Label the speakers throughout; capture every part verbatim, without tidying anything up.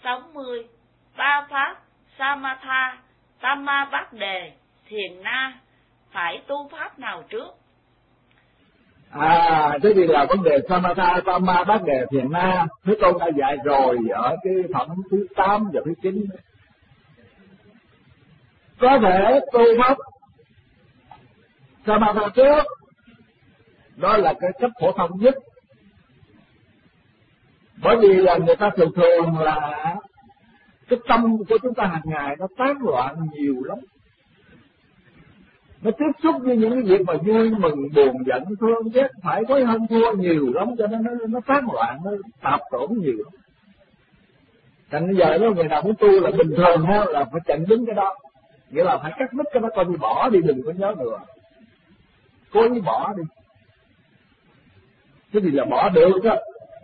Speaker 1: sáu mươi. Ba pháp Samatha, Tamma Bát Đề, Thiền Na, phải tu pháp nào trước?
Speaker 2: À, thế thì là vấn đề Samatha, Tamma Bát Đề, Thiền Na, Thế Tôn đã dạy rồi ở cái phẩm thứ tám và thứ chín. Có thể tu pháp Samatha trước, đó là cái cách phổ thông nhất. Bởi vì là người ta thường thường là cái tâm của chúng ta hàng ngày nó tán loạn nhiều lắm. Nó tiếp xúc với những cái việc mà vui mừng, buồn, giận, thương, ghét, phải có hơn thua nhiều lắm, cho nên nó nó tán loạn, nó tạp tổn nhiều lắm. Thành bây giờ đó, người nào muốn tu là bình thường ha, là phải chặn đứng cái đó. Nghĩa là phải cắt đứt cái đó, coi như bỏ đi, đừng có nhớ nữa. Cố ý bỏ đi. Cái gì là bỏ được đó,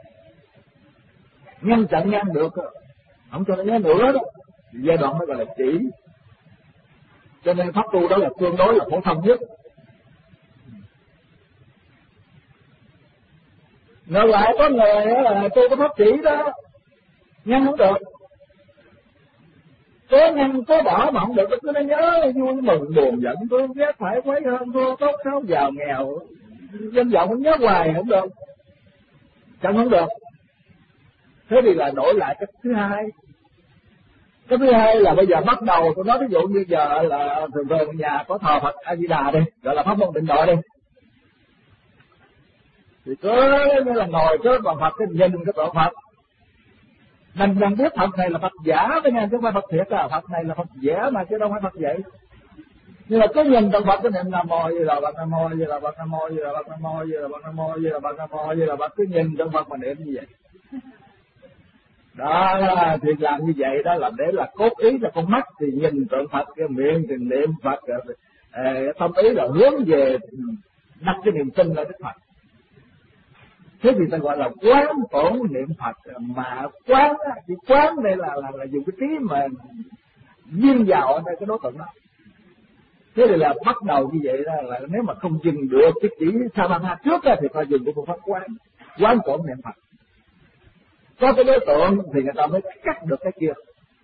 Speaker 2: ngăn chặn ngăn được đó, không cho nó nhớ nữa đó, giai đoạn mới gọi là chỉ. Cho nên pháp tu đó là tương đối là phổ thông nhất. Ngược lại có người là tu cái pháp chỉ đó, ngăn không được. Cố ngăn, cố bỏ mà không được, cứ nó nhớ vui mừng, buồn, giận, thương, ghét, phải quấy hơn thua, tốt xấu, giàu nghèo, danh vọng cũng nhớ hoài không được, chẳng không được. Thế thì là đổi lại cách thứ hai. Cái thứ hai là bây giờ bắt đầu, tôi nói ví dụ như giờ là thường thường nhà có thờ Phật A Di Đà đi, gọi là pháp môn Tịnh Độ đi, thì cứ như là ngồi trước bàn Phật cái nhìn cái tượng Phật, mình đang biết Phật này là Phật giả với nha, chứ không phải Phật thiệt à, Phật này là Phật giả mà chứ đâu phải Phật vậy. Nhưng mà cứ nhìn tượng Phật cái niệm Nam Mô Di Đà Phật, Nam Mô Di Đà Phật, Nam Mô Di Đà Phật, Nam Mô Di Đà Phật, Nam Mô Di Đà Phật, Nam Mô Di Đà Phật, cứ nhìn tượng Phật mà niệm như vậy. Đó thì làm như vậy đó là để là cốt ý là con mắt thì nhìn tượng Phật, cái miệng thì niệm Phật, ờ, tâm ý là hướng về đặt cái niềm tin lên Đức Phật. Thế thì ta gọi là quán tổn niệm Phật. Mà quán chỉ quán đây là, là là dùng cái trí mà viên vào ở đây cái đối tượng đó. Thế thì là bắt đầu như vậy đó, là nếu mà không dừng được cái chỉ Samatha trước đó, thì ta dùng cái phương pháp quán quán tổn niệm Phật. Có cái đối tượng thì người ta mới cắt được cái kia.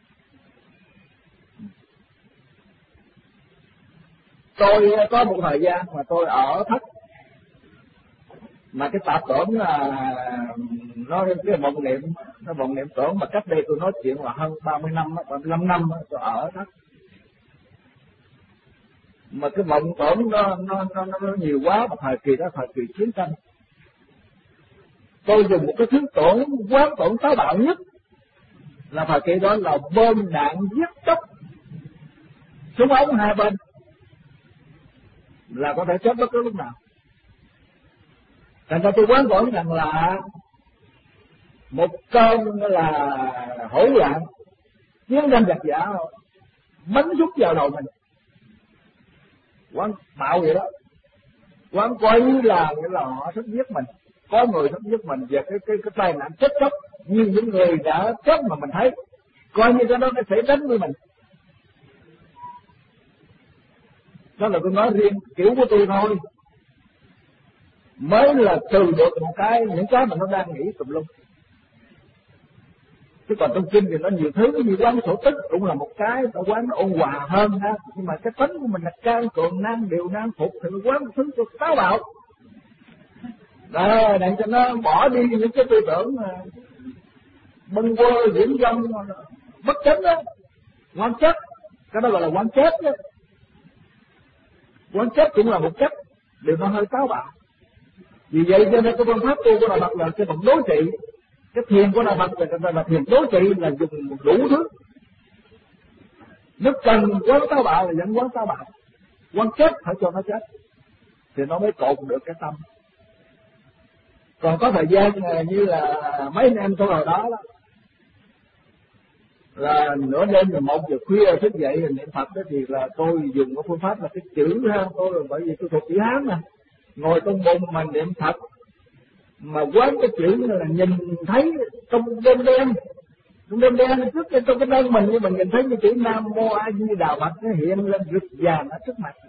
Speaker 2: Tôi có một thời gian mà tôi ở thất, mà cái tạp tưởng là nó cái vọng niệm, nó vọng niệm tưởng mà cách đây tôi nói chuyện là hơn ba mươi năm, ba mươi lăm năm tôi ở thất. Mà cái vọng tưởng nó nó nó, nó nhiều quá, mà thời kỳ đó thời kỳ chiến tranh. Tôi dùng một cái thứ tưởng quán tưởng táo bạo nhất là thời kỳ đó là bom đạn giết chóc, súng ống hai bên là có thể chết bất cứ lúc nào. Thành ra tôi quán tưởng rằng là một cơn là hỗn loạn, chiến tranh giặc giả bắn súng vào đầu mình, quán bạo vậy đó, quán coi như là nghĩa là họ sắp giết mình. Có người sắp giết mình về cái cái cái tai nạn chết chóc, như những người đã chết mà mình thấy, coi như cái đó nó sẽ đánh với mình. Đó là tôi nói riêng kiểu của tôi thôi, mới là trừ được một cái những cái mà nó đang nghĩ tùm lum. Chứ còn trong kinh thì nó nhiều thứ, như quán sổ tích cũng là một cái, ta quán nó ôn hòa hơn ha. Nhưng mà cái tính của mình là cao cường, năng điều, năng phục, thì quán một thứ cho táo bạo. Đó, để cho nó bỏ đi những cái tư tưởng bâng quơ, diễn dông, bất chánh đó, quan chết. Cái đó gọi là quan chết đó. Quan chết cũng là một cách, điều nó hơi táo bạo. Vì vậy cho nên cái phương pháp tu của Đạo Phật là cái phần đối trị. Cái thiền của Đạo Phật là, là thiền đối trị, là dùng đủ thứ. Nếu cần quán táo bạo là vẫn quán táo bạo, quán chết phải cho nó chết, thì nó mới cột được cái tâm. Còn có thời gian như là mấy anh em tôi hồi đó đó, là nửa đêm rồi một giờ khuya thức dậy rồi niệm Phật đó, thì là tôi dùng cái phương pháp là cái chữ ha, tôi là bởi vì tôi thuộc chữ Hán mà, ngồi trong bụng mà niệm Phật, mà quán cái chữ là nhìn thấy trong đêm đen, trong đêm đen trước cái trong cái đơn mình, như mình nhìn thấy cái chữ Nam Mô A Di Đà Phật nó hiện lên rực vàng ở trước mặt.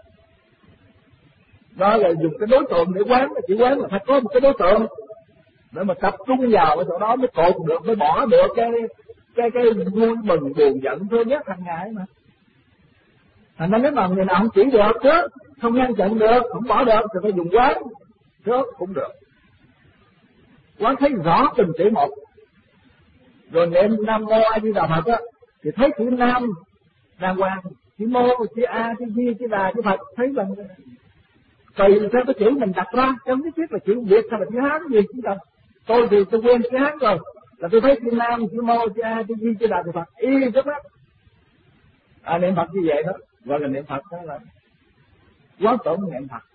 Speaker 2: Đó là dùng cái đối tượng để quán, chỉ quán là phải có một cái đối tượng để mà tập trung vào cái chỗ đó mới cột được, mới bỏ được cái cái cái vui mừng buồn giận thôi nhất hàng ngày mà. Thành ra nếu mà người nào không chỉ được trước, không ngăn chặn được, không bỏ được thì phải dùng quán trước cũng được. Quán thấy rõ từng chữ một, rồi niệm Nam Mô A Di Đà Phật á thì thấy chữ Nam đàng hoàng, chữ Mô, chữ A, chữ Di, chữ Đà, chữ Phật thấy là tùy theo cái chữ mình đặt ra, không nhất thiết là chữ Việt hay là chữ Hán gì cũng được. Tôi thì tôi quên chữ Hán rồi, là tôi thấy chữ Nam, chữ Mô, chữ A, chữ Di, chữ Đà, chữ Phật y trước mắt. À, niệm Phật như vậy đó, gọi là niệm Phật đó là quán tưởng niệm Phật.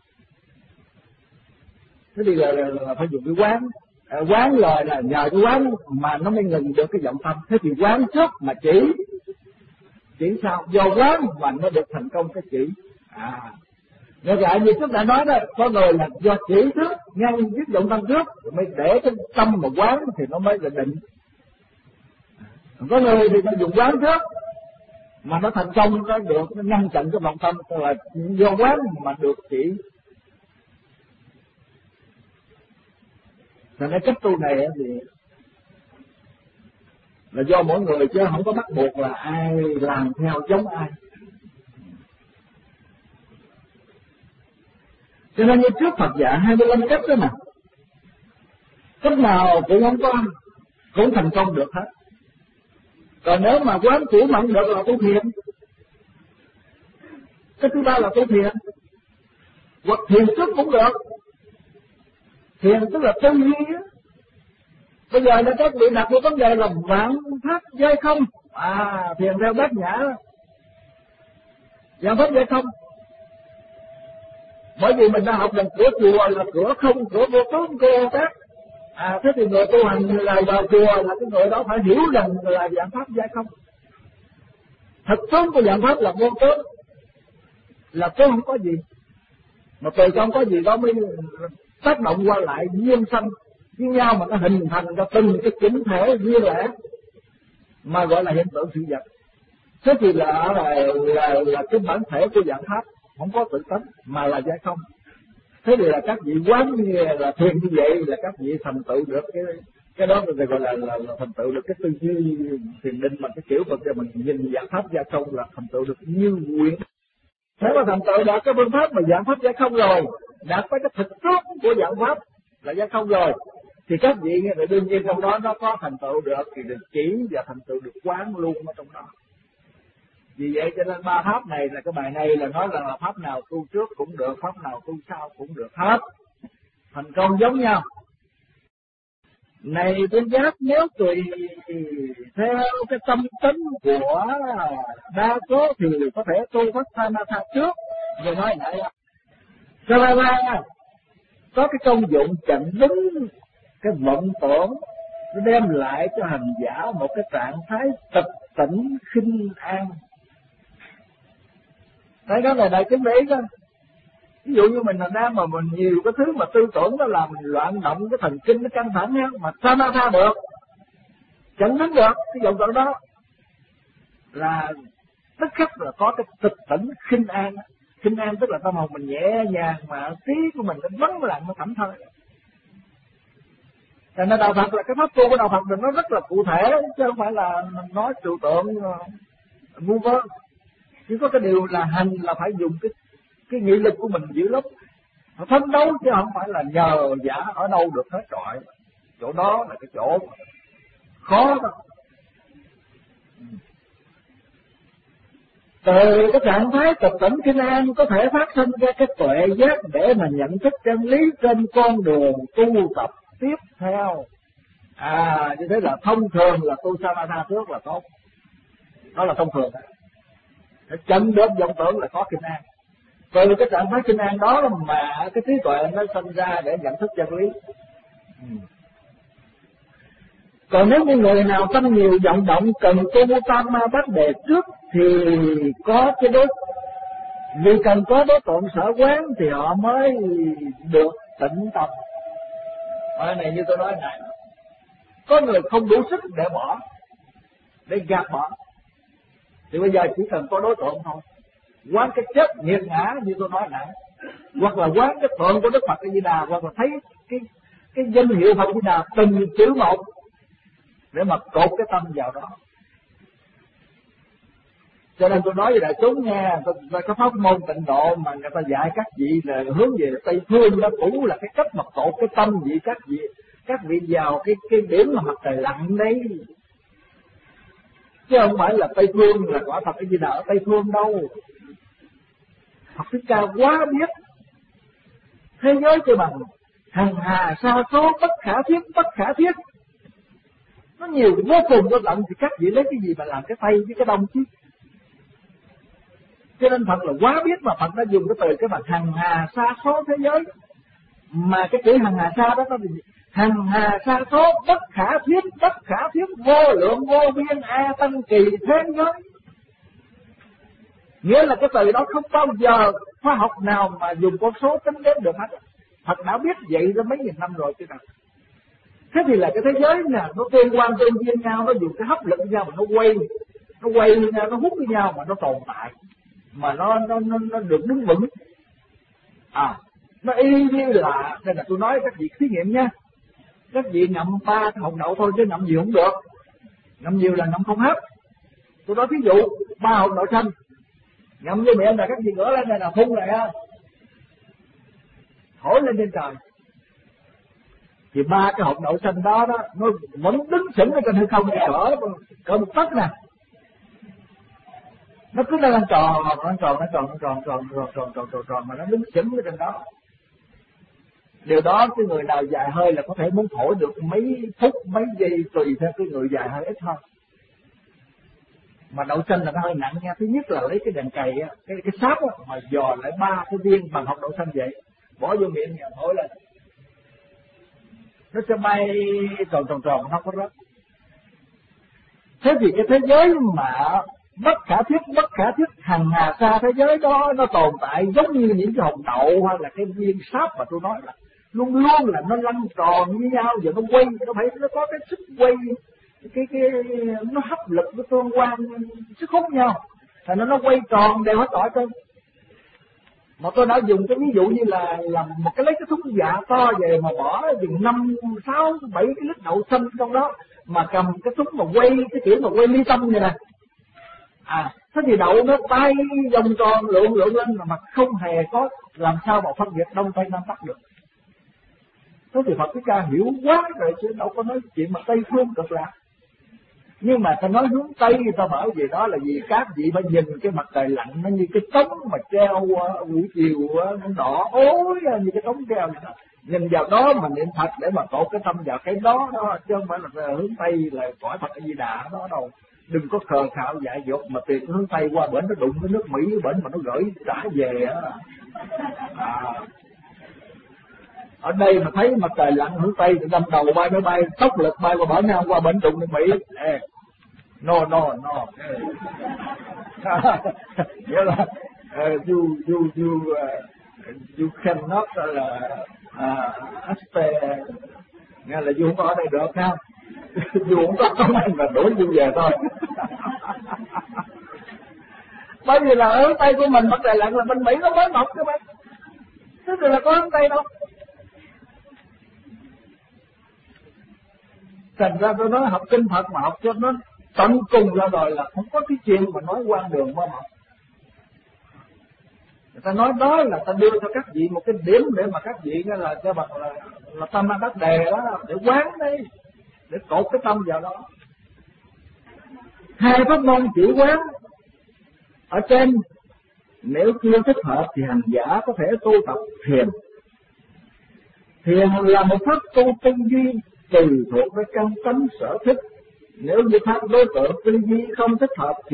Speaker 2: Thế thì là, là, là phải dùng cái quán. À, quán lời là nhờ cái quán mà nó mới ngừng được cái vọng tâm. Thế thì quán trước mà chỉ chỉ sao? Do quán mà nó được thành công cái chỉ. À, như vậy như trước đã nói đó, có người là do chỉ trước ngăn dứt vọng tâm trước, rồi mới để cái tâm mà quán thì nó mới là định. Có người thì nó dùng quán trước mà nó thành công, nó được, nó ngăn chặn cái vọng tâm, là do quán mà được chỉ. Thành cái cách tu này thì là do mỗi người chứ không có bắt buộc là ai làm theo giống ai. Cho nên như trước Phật dạy hai mươi lăm cách đó mà, cách nào cũng không có cũng thành công được hết. Còn nếu mà quán chủ mạnh được là tu thiền. Cái thứ ba là tu thiền, hoặc thiền trước cũng được. Thiền tức là tư duy á. Bây giờ là các vị đặt một vấn đề là vạn pháp giới không. À, thiền theo Bát Nhã, vạn pháp giới không. Bởi vì mình đã học rằng cửa chùa là cửa không, cửa vô tướng, cửa vô tác. À, thế thì người tu hành là vào chùa là cái người đó phải hiểu rằng là vạn pháp giới không. Thực tướng của vạn pháp là vô tướng, là tướng không có gì, mà từ không có gì đó mới tác động qua lại duyên sanh với nhau mà nó hình thành ra từng cái chỉnh thể duyên lẽ mà gọi là hiện tượng sự vật. Thế thì là là, là, là cái bản thể của vạn pháp không có tự tánh mà là giải không. Thế thì là các vị quán như là thiền như vậy là các vị thành tựu được cái cái đó người gọi là, là, là thành tựu được cái tư duy thiền định, mà cái kiểu mà cho mình nhìn vạn pháp giải không là thành tựu được như nguyện. Nếu mà thành tựu đạt cái phương pháp mà vạn pháp giải không rồi, đạt tới cái thực chất của vạn pháp là giải không rồi, thì các vị nghe đương nhiên trong đó nó có thành tựu được thì được chỉ và thành tựu được quán luôn ở trong đó. Vì vậy cho nên ba pháp này là cái bài này là nói rằng là pháp nào tu trước cũng được, pháp nào tu sau cũng được hết, thành công giống nhau. Này tôi giác, nếu tùy theo cái tâm tính của đa số thì có thể tu pháp Samatha trước. Rồi nói lại Samatha có cái công dụng chặn đứng cái vọng tưởng, nó đem lại cho hành giả một cái trạng thái tịch tỉnh khinh an. Đấy, đó là đại chúng để ý đó. Ví dụ như mình là nam mà mình nhiều cái thứ mà tư tưởng nó làm mình loạn động cái thần kinh nó căng thẳng á, mà Samatha được, chẳng đứng được cái vọng tưởng đó là tức khắc là có cái tịch tỉnh khinh an. Khinh an tức là tâm hồn mình nhẹ nhàng mà trí của mình nó vắng lặng, nó thảnh thơi. Cho nên đạo Phật là cái pháp tu của đạo Phật mình nó rất là cụ thể, chứ không phải là mình nói trừu tượng ngu vơ. Chỉ có cái điều là hành là phải dùng cái cái nghị lực của mình dữ lắm, phấn đấu, chứ không phải là nhờ giả ở đâu được hết trọi. Chỗ đó là cái chỗ khó đó. Từ cái trạng thái tịch tỉnh kinh an có thể phát sinh ra cái tuệ giác để mà nhận thức chân lý trên con đường tu tập tiếp theo. À, như thế là thông thường là tu Samatha trước là tốt. Đó là thông thường. Để chân được vọng tưởng là có kinh an. Từ cái trạng thái kinh an đó mà cái trí tuệ nó sinh ra để nhận thức chân lý. Ừ. Còn nếu như người nào tâm nhiều vọng động cần tu tam ma bát đề trước thì có cái đối, vì cần có đối tượng sở quán thì họ mới được tĩnh tâm. Ở này như tôi nói này, có người không đủ sức để bỏ, để gạt bỏ, thì bây giờ chỉ cần có đối tượng thôi, quán cái chết nghiệt ngã như tôi nói nãy, hoặc là quán cái tượng của Đức Phật A Di Đà, hoặc là thấy cái cái danh hiệu Phật A Di Đà từng chữ một, để mà cột cái tâm vào đó. Cho nên tôi nói với đại chúng nghe, tôi, tôi có pháp môn tịnh độ mà người ta dạy các vị là hướng về Tây Phương đó, cũng là cái cách mà cột cái tâm vị các vị các vị vào cái cái điểm mà mặt trời lặn đấy, chứ không phải là Tây Phương là quả thật cái gì nào ở Tây Phương đâu. Phật Thích Ca quá biết thế giới cho bằng hằng hà sa số, bất khả thiết bất khả thiết, nó nhiều vô cùng vô tận, thì các vị lấy cái gì mà làm cái Tây với cái Đông chứ? Cho nên Phật là quá biết, mà Phật đã dùng cái từ cái bằng hằng hà sa số thế giới. Mà cái chữ hằng hà sa đó nó là hằng hà sa số, bất khả thiết bất khả thiết, vô lượng vô biên a tăng kỳ thế giới. Nghĩa là cái từ đó không bao giờ khoa học nào mà dùng con số tính đến được hết. Phật đã biết vậy đó mấy nghìn năm rồi chứ nào. Thế thì là cái thế giới nè, nó tương quan tương nhiên nhau, nó dùng cái hấp lực với nhau mà nó quay, nó quay với nhau, nó hút với nhau mà nó tồn tại, mà nó nó nó, nó được đứng vững. À, nó y như là, đây là tôi nói các vị thí nghiệm nha. Các vị ngậm ba cái hồng đậu thôi chứ ngậm nhiều không được. Ngậm nhiều là ngậm không hết. Tôi nói ví dụ ba hồng đậu xanh, ngậm vô miệng là các vị ngửa lên này là phun lại á, thổi lên trên trời. Thì ba cái hột đậu xanh đó đó nó vẫn đứng sững ở trên hư không cỡ cỡ một tấc nè, nó cứ đang tròn nó tròn nó tròn nó tròn tròn tròn tròn tròn tròn tròn mà nó đứng sững ở trên đó. Điều đó cái người nào dài hơi là có thể muốn thổi được mấy phút mấy giây tùy theo cái người dài hơi ít thôi. Mà đậu xanh là nó hơi nặng nha. Thứ nhất là lấy cái đèn cày á, cái cái sáp á, mà dò lại ba cái viên bằng hột đậu xanh vậy, bỏ vô miệng nhà thổi lên, nó sẽ bay tròn tròn tròn không có rớt. Thế thì cái thế giới mà bất khả thiết bất khả thiết hằng hà sa thế giới đó nó tồn tại giống như những cái hồng đậu hay là cái viên sáp mà tôi nói là luôn luôn là nó lăn tròn với nhau, giờ nó quay, nó phải nó có cái sức quay, cái cái nó hấp lực nó tương quan sức hút nhau, thành nó nó quay tròn đều hết tỏi trơn. Mà tôi đã dùng cái ví dụ như là làm một cái lấy cái thúng dạ to về mà bỏ chừng năm sáu bảy cái lít đậu xanh trong đó, mà cầm cái thúng mà quay cái kiểu mà quay ly tâm vậy nè. À, thế thì đậu nó bay vòng tròn lượn lượn lên mà không hề có làm sao mà phân biệt đông tây nam bắc được. Thế thì Phật Thích Ca hiểu quá rồi chứ đâu có nói chuyện mà Tây Phương cực lạc. Nhưng mà ta nói hướng Tây ta bảo gì đó là vì các vị phải nhìn cái mặt trời lặn nó như cái trống mà treo buổi chiều nó đỏ ối như cái trống treo vậy đó. Nhìn vào đó mà niệm Phật để mà cột cái tâm vào cái đó đó, chứ không phải là hướng Tây là cõi Phật A Di Đà đó đâu. Đừng có khờ khạo dại dột mà tìm hướng Tây qua bển nó đụng cái nước Mỹ bển mà nó gửi trả về á. À. Ở đây mà thấy mặt trời lặn hướng Tây thì đâm đầu bay máy bay tốc lực bay qua bển Nam qua bển đụng nước Mỹ. Ê. No no no. Nghĩa là uh, you you you uh, you cannot là uh, uh, nghe là you không có ở đây được không? You không có công anh là đuổi you về thôi. Bởi vì là ở Tây của mình mặt trời lặn là bên Mỹ nó mới mọc các bạn. Thế thì là có hướng Tây đâu. Thành ra tôi nói học kinh Phật mà học cho nó tận cùng ra rồi là không có cái chuyện mà nói quan đường qua mặt. Người ta nói đó là ta đưa cho các vị một cái điểm để mà các vị nghe là cho bằng là, là tâm đắc đề đó, để quán đi, để cột cái tâm vào đó. Hai pháp môn chỉ quán ở trên nếu chưa thích hợp thì hành giả có thể tu tập thiền. Thiền là một pháp tu tư duy tùy thuộc với căn tánh sở thích. Nếu như pháp đối tượng tư duy không thích hợp thì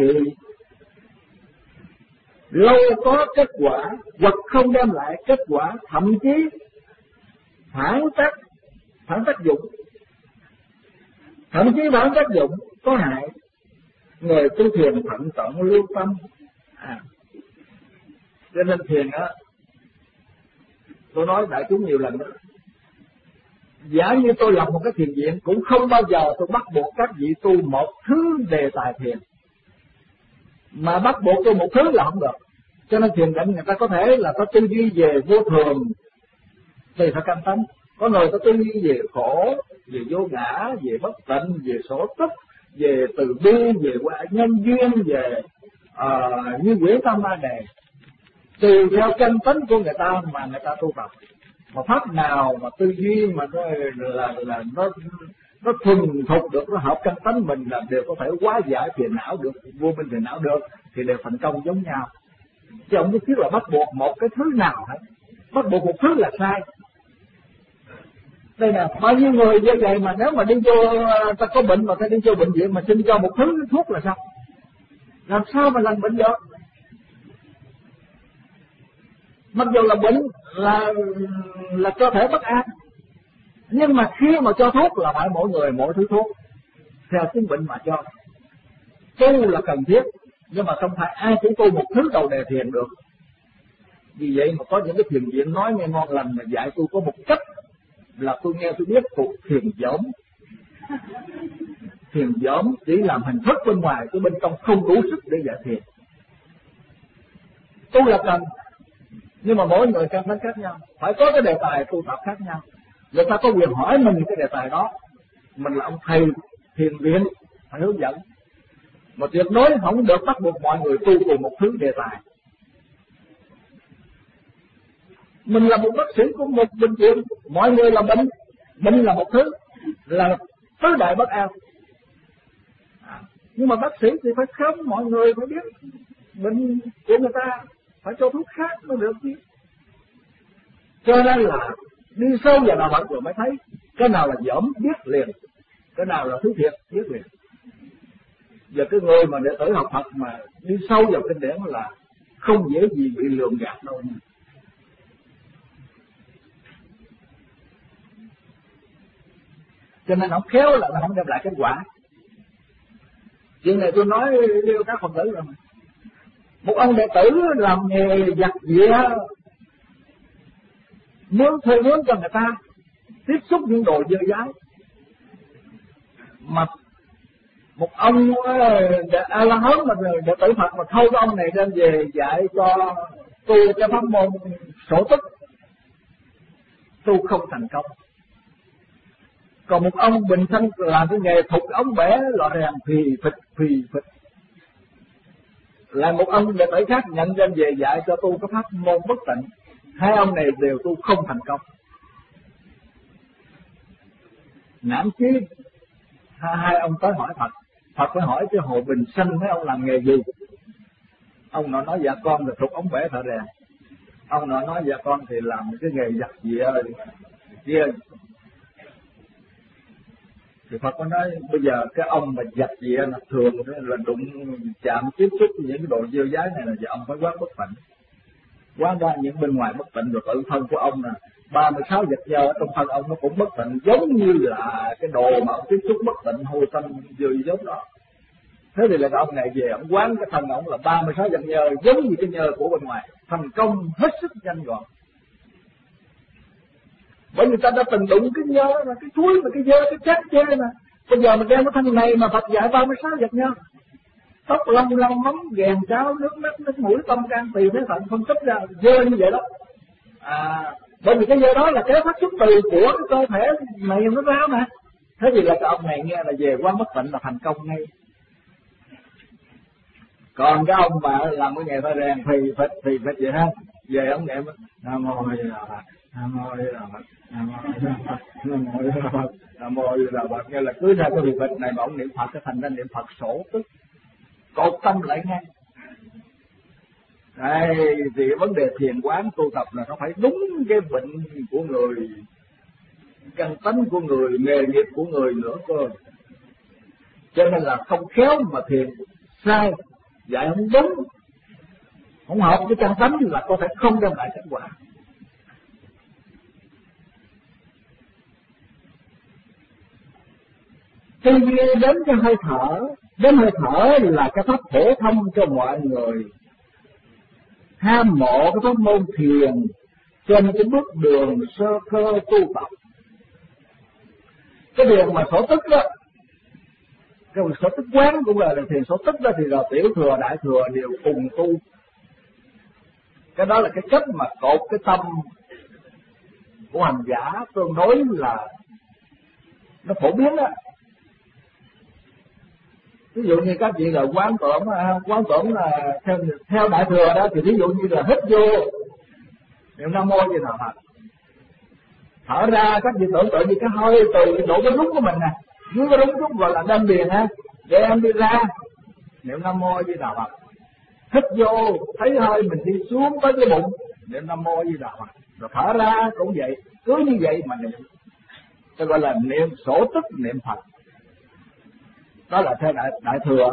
Speaker 2: lâu có kết quả hoặc không đem lại kết quả, thậm chí phản tác phản tác dụng, thậm chí phản tác dụng có hại. Người tu thiền thận trọng lưu tâm. À, cho nên thiền á, tôi nói đại chúng nhiều lần đó, giả như tôi lập một cái thiền viện cũng không bao giờ tôi bắt buộc các vị tu một thứ đề tài thiền, mà bắt buộc tôi một thứ là không được. Cho nên thiền định người ta có thể là có tư duy về vô thường thì phải cam tánh, có người có tư duy về khổ về vô ngã, về bất tịnh, về sở tức, về từ bi, về nhân duyên, về uh, như quỷ tam ma đề, tùy theo chân tính của người ta mà người ta tu tập. Mà pháp nào mà tư duy mà nó là là nó nó thuần thục được, nó hợp căn tánh mình là đều có thể hóa giải phiền não được, vô minh phiền não được, thì đều thành công giống nhau. Chứ không nhất thiết là bắt buộc một cái thứ nào hết, bắt buộc một thứ là sai. Đây là bao nhiêu người như vậy mà nếu mà đi vô ta có bệnh mà ta đi vô bệnh viện mà xin cho một thứ thuốc là sao? Làm sao mà lành bệnh được? Mặc dù là bệnh là là cơ thể bất an, nhưng mà khi mà cho thuốc là phải mỗi người mỗi thứ thuốc theo chứng bệnh mà cho. Tu là cần thiết, nhưng mà không phải ai cũng tu một thứ đầu đề thiền được. Vì vậy mà có những cái thiền viện nói nghe ngon lành mà dạy tôi có một cách là tôi nghe tôi biết thuộc thiền dỗm. Thiền dỗm chỉ làm hình thức bên ngoài, chứ bên trong không đủ sức để dạy thiền. Tu là cần, nhưng mà mỗi người căn tánh khác nhau, phải có cái đề tài tu tập khác nhau. Người ta có quyền hỏi mình cái đề tài đó, mình là ông thầy thiền viện phải hướng dẫn. Mà tuyệt đối không được bắt buộc mọi người tu cùng một thứ đề tài. Mình là một bác sĩ của một bệnh viện, mọi người là bệnh, bệnh là một thứ, là tứ đại bất an. À, nhưng mà bác sĩ thì phải khám mọi người, phải biết bệnh của người ta, phải cho thuốc khác mới được chứ. Cho nên là đi sâu vào đạo Phật rồi mới thấy cái nào là dởm biết liền, cái nào là thứ thiệt biết liền. Giờ cái người mà đệ tử học Phật mà đi sâu vào kinh điển là không dễ gì bị lường gạt đâu. Cho nên ông khéo là nó không đem lại kết quả. Chuyện này tôi nói với các Phật tử rồi. Một ông đệ tử làm nghề giặt dĩa, muốn thuê mướn cho người ta tiếp xúc những đồ dơ dái, mà một ông A La Hán mà đệ tử Phật mà thâu cái ông này đem về dạy cho tu cho pháp môn sổ tức, tu không thành công. Còn một ông bình thân làm cái nghề thục ống bể lò rèn phì phịch phì phịch, là một ông đệ tử khác nhận đem về dạy cho tu cái pháp môn bất tịnh. Hai ông này đều tu không thành công. Nản chí hai, hai ông tới hỏi Phật. Phật phải hỏi chứ hồi bình sanh mấy ông làm nghề gì? Ông nọ nói dạ con là thục ống bể thợ rèn. Ông nọ nói dạ con thì làm cái nghề giặt dĩa kia. Thì Phật có nói bây giờ cái ông mà giặt dĩa là thường là đụng chạm tiếp xúc với những cái đồ dơ dái này là giờ ông phải quán bất tịnh. Quán ra những bên ngoài bất tịnh rồi tự thân của ông nè, ba mươi sáu vật dơ ở trong thân ông nó cũng bất tịnh, giống như là cái đồ mà ông tiếp xúc bất tịnh hôi tanh dơ giống đó. Thế thì là ông này về ông quán cái thân ông là ba mươi sáu vật nhơ giống như cái nhơ của bên ngoài, thành công hết sức nhanh gọn. Bởi vì ta đã từng đụng cái nhơ mà cái thúi mà cái dơ cái chết chê mà. Bây giờ mình đem cái thân này mà Phật dạy ba mươi sáu vật nhơ, tóc lông lông móng ghèn cháo nước mắt nước mũi tâm can tỳ phế thận phân tích ra dơ như vậy đó. À, bởi vì cái dơ đó là cái phát xuất từ của cái cơ thể này nó ra mà. Thế thì là cái ông này nghe là về quán bất tịnh là thành công ngay. Còn cái ông mà làm cái nghề pha rèn thì phịch thì phịch vậy ha, về ông niệm Nam Mô A Di Đà Phật, Nam Mô A Di Đà Phật, Nam Mô A Di Đà Phật, Nam Mô A Di Đà Phật, Nam Mô A Di Đà Phật, nghe là cứ ra cái việc phịch này mà ông niệm Phật cái thành ra niệm Phật sổ tức, cột tâm lại ngay. Đây thì vấn đề thiền quán tu tập là nó phải đúng cái bệnh của người, căn tánh của người, nghề nghiệp của người nữa cơ. Cho nên là không khéo mà thiền sai, dạy không đúng, không hợp với căn tánh là có thể không đem lại kết quả. Tuy nhiên đến cái hơi thở, đến hơi thở là cái pháp phổ thông cho mọi người ham mộ cái pháp môn thiền trên cái bước đường sơ cơ tu tập. Cái đường mà sổ tức đó, cái sổ tức quán cũng là thiền sổ tức đó, thì là tiểu thừa đại thừa đều cùng tu. Cái đó là cái cách mà cột cái tâm của hành giả tương đối là nó phổ biến đó. Ví dụ như các vị là quán tưởng, quán tưởng là theo, theo Đại Thừa đó, thì ví dụ như là hít vô niệm Nam Mô Di Đà Phật, thở ra các vị tưởng tượng như cái hơi từ cái độ cái rúng của mình nè, dưới cái rúng rúng gọi là đan điền ha, để em đi ra niệm Nam Mô Di Đà Phật, hít vô thấy hơi mình đi xuống tới cái bụng niệm Nam Mô Di Đà Phật, rồi thở ra cũng vậy, cứ như vậy mà niệm, tôi gọi là niệm sổ tức niệm Phật. Đó là theo đại, đại thừa.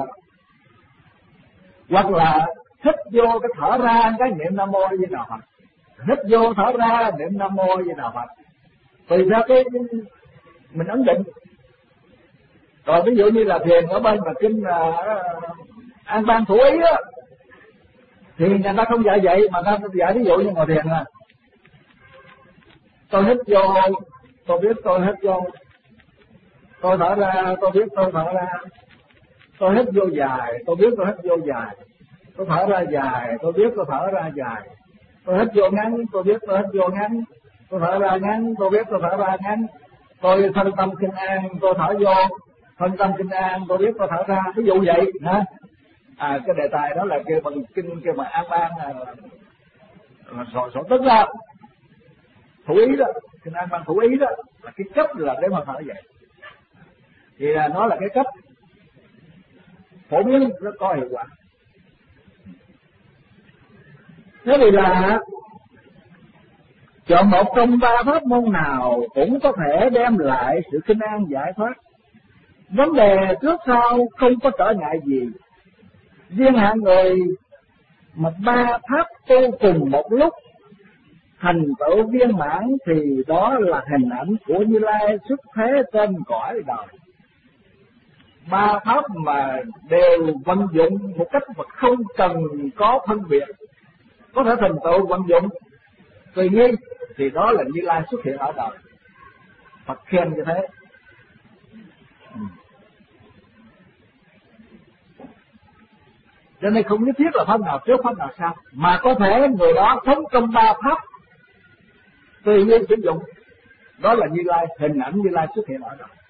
Speaker 2: Hoặc là hít vô cái thở ra cái niệm Nam Mô Di Đà Phật, hít vô thở ra niệm Nam Mô Di Đà Phật, tùy theo cái mình ấn định. Rồi ví dụ như là thiền ở bên mà kinh uh, An Bang Thủ Ý á, thì người ta không dạy vậy, mà ta dạy ví dụ như ngồi thiền là tôi hít vô, tôi biết tôi hít vô, tôi thở ra, tôi biết tôi thở ra, tôi hít vô dài, tôi biết tôi hít vô dài, tôi thở ra dài, tôi biết tôi thở ra dài, tôi hít vô ngắn, tôi biết tôi hít vô ngắn, tôi thở ra ngắn, tôi biết tôi thở ra ngắn, tôi thân tâm kinh an, tôi thở vô, thân tâm kinh an, tôi biết tôi thở ra, ví dụ vậy hả? À, cái đề tài đó là kêu bằng kinh kêu mà An Bang là, là sổ sổ tức ra, Thủ Ý đó, kinh An Bang Thủ Ý đó là cái cấp là để mà thở vậy. Thì là nó là cái cách phổ biến rất có hiệu quả. Thế thì là chọn một trong ba pháp môn nào cũng có thể đem lại sự kinh an giải thoát. Vấn đề trước sau không có trở ngại gì. Riêng hạng người mà ba pháp tu cùng một lúc thành tựu viên mãn thì đó là hình ảnh của Như Lai xuất thế trên cõi đời. Ba pháp mà đều vận dụng một cách mà không cần có phân biệt, có thể thành tựu vận dụng tùy nghi, thì đó là Như Lai xuất hiện ở đời. Phật khen như thế. Cho nên không nhất thiết là pháp nào trước pháp nào sau, mà có thể người đó sống trong ba pháp tùy nghi sử dụng, đó là Như Lai, hình ảnh Như Lai xuất hiện ở đời.